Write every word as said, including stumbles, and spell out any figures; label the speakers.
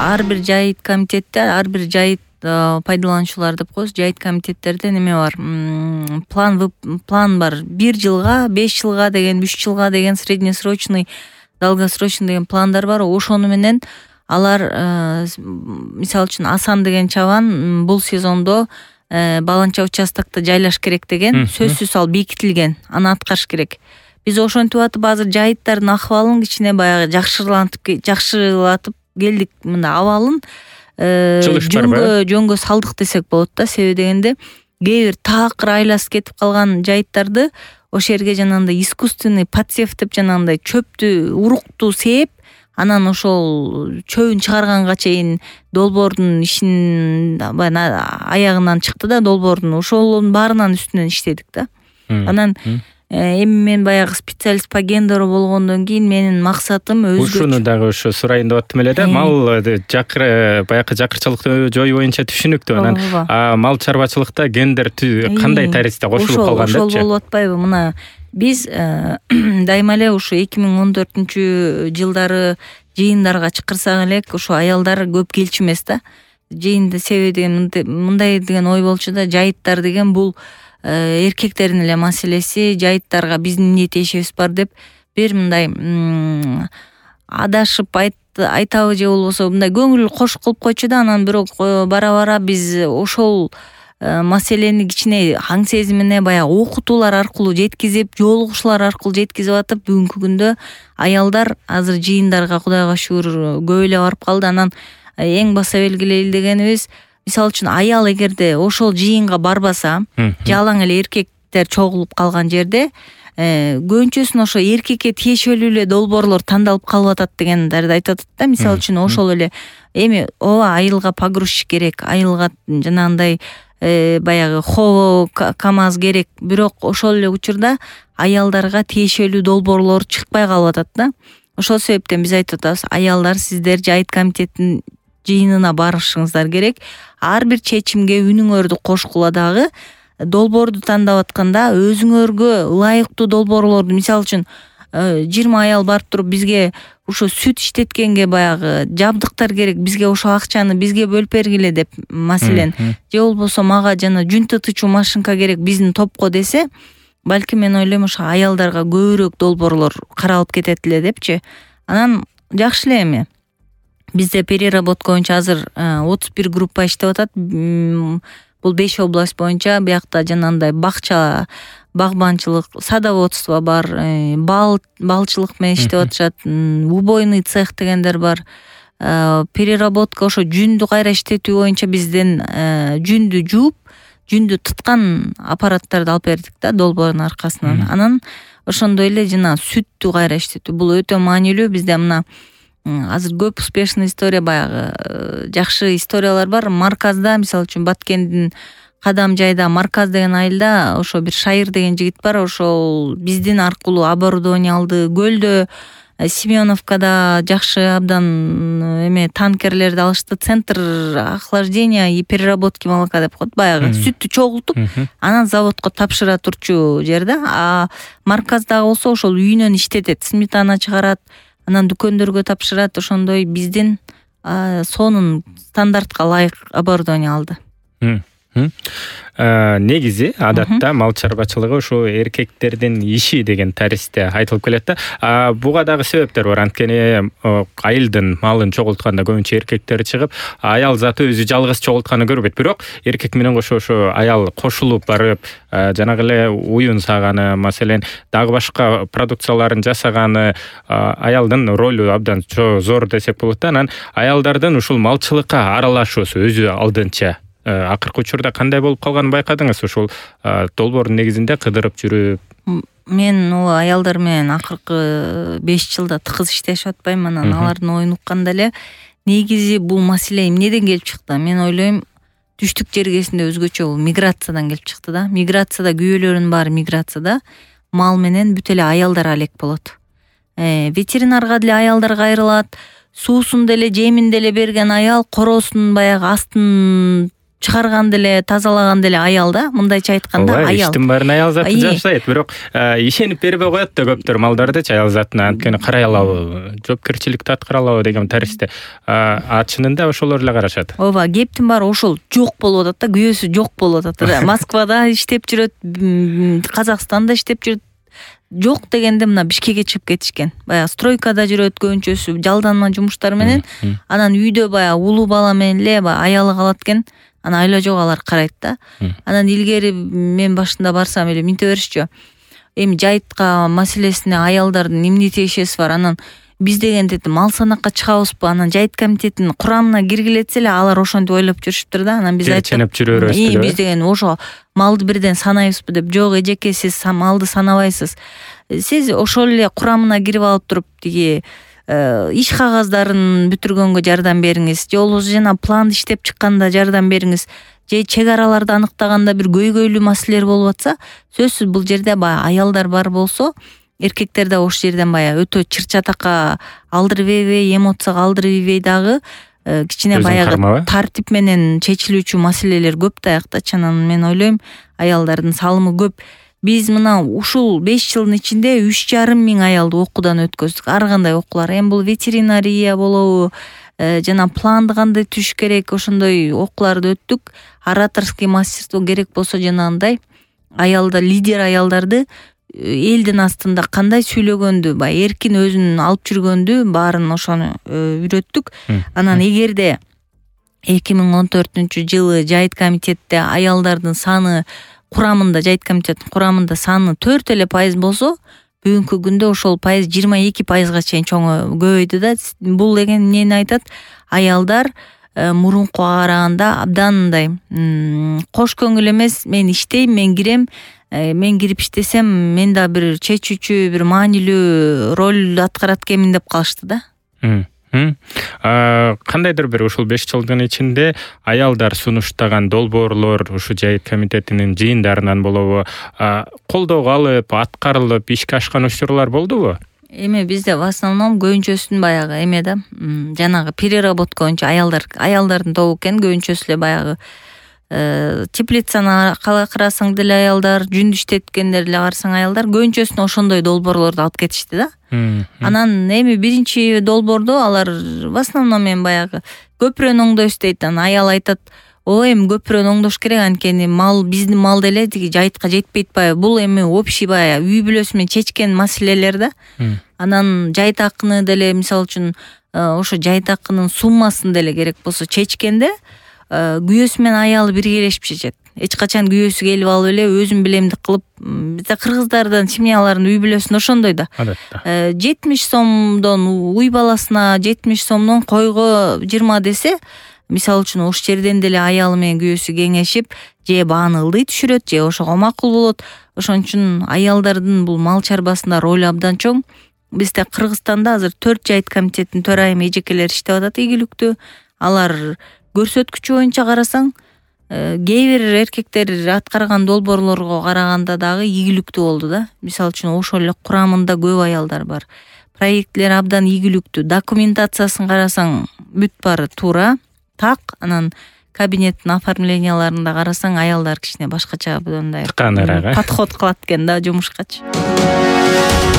Speaker 1: ар бир жайыт комитетте ар бир жайыт пайдалануучулар деп коебуз, жайыт комитеттерде неме бар, план план бар. Бир жылга, беш жылга деген, үч жылга деген, среднесрочный, долгосрочный деген пландар бар. Ошону менен алар мисалы үчүн Асан деген чабан бул сезондо баланча участокто жайлаш керек деген сөзсүз ал бекитилген, аны аткарыш керек. Биз ошентип атып азыр жайыттардын акыбалын кичине баягы жакшырлантып жакшылатып келдик. Мында абалын жөнгө жөнгө салдык десек болот да. Себеби дегенде кээ бир таакыр айласы кетип калган жайыттарды ошол жерге жанагындай искусственный подсев деп жанагындай чөптү, урукту сээп, анан ошол чөбүн чыгарганга чейин долбоордун ишин аягынан чыкты да, долбоордун ошолордун баарынан үстүнөн иштедик да. Анан эми мен баягы специалист по гендеру болгондон кийин менин максатым өзгөчө. Ушуну дагы ошо сурайын деп аттым эле да. Мал жакыр баягы жакырчылыкты жою боюнча түшүнүктүү. Анан мал чарбачылыкта гендер кандай тарихте кошулуп калган депчи? Ошол болуп атпайбы? Мына биз дайыма эле ушу эки миң он төртүнчү жылдары жыйындарга чакырсак элек ушу аялдар көп келчү эмес да. Жыйынды себеби деген мындай деген ой болчу да, жайыттар деген бул эркектердин эле маселеси, жайыттарга биздин эмне тиешебиз бар деп бир мындай адашып айтабы же болбосо мындай көңүл кош кылып койчу да. Анан бирок бара бара биз ошол маселени кичине аң сезимине баягы окутуулар аркылуу жеткизип, жолугушуулар аркылуу жеткизип атып, бүгүнкү күндө аялдар азыр жыйындарга Кудайга шүгүр көп эле барып калды. Анан эң баса белгилейли дегенибиз, мисалы үчүн аял эгерде ошол жыйынга барбаса, жалаң эле эркектер чогулуп калган жерде көбүнчөсүн ошо эркекке тиешелүү эле долбоорлор тандалып калып атат дегендерди айтып атат да. Мисалы үчүн ошол эле эми ооба айылга погрузчик керек, айылга жанагындай баягы хово, камаз керек, бирок ошол эле учурда аялдарга тиешелүү долбоорлор чыкпай калып атат да. Ошол себептен биз айтып атабыз, аялдар сиздер жайыт комитеттин жыйынына барышыңыздар керек. Ар бир чечимге үнүңөрдү кошкула дагы, долбоорду тандап атканда өзүңөргө ылайыктуу долбоорлорду, мисалы үчүн жыйырма аял барып туруп бизге ошо сүт иштеткенге баягы жабдыктар керек, бизге ошо акчаны бизге бөлүп бергиле деп, маселен, же болбосо мага жана жүн тытычуу машинка керек биздин топко десе, балким мен ойлойм ошо аялдарга көбүрөөк долбоорлор каралып кетет эле депчи. Анан жакшы эле эми бизде переработка боюнча азыр отуз бир группа иштеп атат. Бул беш область боюнча, биякта жанагындай бакча, багбанчылык, садоводство бар, бал балчылык менен иштеп атышат, убойный цех дегендер бар. Переработка ошо жүндү кайра иштетүү боюнча бизден жүндү жууп, жүндү туткан аппараттарды алып бердик да, долбоордун аркасынан. Анан ошондой эле жана сүттү кайра иштетүү, бул өтө маанилүү. Бизде мына азыр көп успешный история, баягы жакшы историялар бар. Марказда, мисалы үчүн Баткендин Кадам жайда Марказ деген айылда ошо бир Шайыр деген жигит бар. Ошол биздин аркылуу оборудование алды. Көлдө, Семеновкада жакшы абдан эме танкерлерди алышты. Центр охлаждения и переработки молока деп коет. Баягы сүттү чогултуп, анан заводко тапшыра турчу жерде. А Марказдагы болсо ошол үйүнөн иштетет, сметана чыгарат, анан дүкөндөргө тапшырат. Ошондой биздин сонун стандартка ылайык оборудование алды. Негизи адатта мал чарбачылыгы ушу эркектердин иши деген тарихте айтылып келет да. Буга дагы себептер бар. Анткени айылдын малын чогултканда көбүнчө эркектер чыгып, аял заты өзү жалгыз чогултканы көрбөйт. Бирок эркек менен кошо ошо аял кошулуп барып, жанагы эле уюн саганы, маселен, дагы башка продукцияларын жасаганы аялдын ролу абдан зор десек болот да. Анан аялдардын ушул малчылыкка аралашуусу өзү алдынча акыркы учурда кандай болуп калганын байкадыңыз? Ошол долбоордун негизинде кыдырып жүрүп. Мен о аялдар менен акыркы беш жылда тыгыз иштешип атпайм. Анан алардын оюн укканда эле негизи бул маселе эмнеден келип чыкты? Мен ойлойм, түштүк жергесинде өзгөчө бул миграциядан келип чыкты да. Миграцияда күйөөлөрүн баары миграцияда, мал менен бүт эле аялдар алек болот. Ветеринарга деле аялдар кайрылат, суусун деле жемин деле берген аял коросунун баягы астын чыгарган деле тазалаган деле аял да, мындайча айтканда аял.
Speaker 2: Иштин баарын аял заты жашайт, бирок ишенип бербей коет да көптөр малдардычы аял затына, анткени карай алабы, жоопкерчиликти аткара алабы деген таристе. А чынында ошолор эле карашат.
Speaker 1: Ооба, кептин баары ошол жок болуп атат да, күйөөсү жок болуп атат да. Москвада иштеп жүрөт, Казакстанда иштеп жүрөт. Жок дегенде мына Бишкекке чыгып кетишкен. Баягы стройкада жүрөт көбүнчөсү, жалданма жумуштар менен. Анан үйдө баягы улуу бала менен эле баягы аялы калат экен. Анан айла жок алар карайт да. Анан илгери мен башында барсам эле минте беришчү. Эми жайтка маселесине аялдардын эмне тиешеси бар. Анан биз дегенде мал санакка чыгабызбы? Анан жайыт комитетинин курамына киргилетсе эле алар ошентип ойлоп жүрүшүптүр да. Анан биз айттык, биз деген ошо малды бирден санайбызбы деп. Жок, эжеке, сиз малды санабайсыз. Сиз ошол эле курамына кирип алып туруп тиги иш кагаздарын бүтүргөнгө жардам бериңиз. Же болбосо жана план иштеп чыкканда жардам бериңиз. Же чек араларды аныктаганда бир көйгөйлүү маселелер болуп атса, сөзсүз бул жерде баягы аялдар бар болсо, эркектер да ошол жерден баягы өтө чыр-чатакка алдырып ийбей, эмоцияга алдырып ийбей дагы кичине баягы тартип менен чечилүүчү маселелер көп даяктачы. Анан мен ойлойм, аялдардын салымы көп. Биз мына ушул беш жылдын ичинде үч жарым миң аялды окуудан өткөздүк. Ар кандай окуулар, эми бул ветеринария болобу, жана планды кандай түзүш керек, ошондой окууларды өттүк. Ораторский мастерство керек болсо жанагындай аялдар, лидер аялдарды элдин астында кандай сүйлөгөндү, баягы эркин өзүн алып жүргөндү баарын ошону үйрөттүк. Анан эгерде эки миң он төртүнчү жылы жайыт комитетте аялдардын саны курамында, жайыт комитеттин курамында саны төрт эле пайыз болсо, бүгүнкү күндө ошол пайыз жыйырма эки пайызга чейин көбөйдү да. Бул деген эмнени айтат? Аялдар мурункуга караганда абдан мындай кош көңүл эмес. Мен иштейм, мен кирем, мен кирип иштесем, мен да бир чечүүчү, бир маанилүү роль аткарат экенмин деп калышты да.
Speaker 2: Кандайдыр бир ушул беш жылдын ичинде аялдар сунуштаган долбоорлор ушу жайыт комитетинин жыйындарынан болобу, колдоого алып, аткарылып, ишке ашкан учурлар болдубу?
Speaker 1: Эми бизде в основном көбүнчөсүн баягы эме да, жанагы переработка боюнча аялдар, аялдардын тобу экен, көбүнчөсү эле баягы теплицаны карасаң деле аялдар, жүндү иштеткендер деле карасаң аялдар, көбүнчөсүн ошондой долбоорлорду алып кетишти да. Анан эми биринчи долбоордо алар в основном эми баягы көпүрөнү оңдойбуз дейт. Анан аял айтат, ой, эми көпүрөнү оңдош керек, анткени мал, биздин мал деле тиги жайытка жетпейт баягы. Бул эми общий баягы үй бүлөсү менен чечкен маселелер да. Анан жайыт акыны деле, мисалы үчүн, ошо жайыт акынын суммасын деле керек болсо чечкенде күйөөсү менен аялы биргелешип чечет. Эч качан күйөөсү келип алып эле өзүн билемдик кылып, бизде кыргыздардын семьяларынын үй бүлөсүндө ошондой да. жетимиш сомдон уй баласына, жетимиш сомдон койго жыйырма десе, мисалы үчүн ошол жерден деле аялы менен күйөөсү кеңешип, же бааны ылдый түшүрөт, же ошого макул болот. Ошон үчүн аялдардын бул мал чарбасында ролу абдан чоң. Бизде Кыргызстанда азыр төрт жайыт комитеттин төрайымы эжекелер иштеп атат ийгиликтүү. Алар көрсөткүчү боюнча карасаң, кээ бир эркектер аткарган долбоорлорго караганда дагы ийгиликтүү болду да. Мисалы үчүн ошол эле курамында көп аялдар бар. Проектлер абдан ийгиликтүү. Документациясын карасаң бүт баары туура, так. Анан кабинеттин оформленияларында карасаң аялдар кичине башкача мындай подход кылат экен да жумушкачы.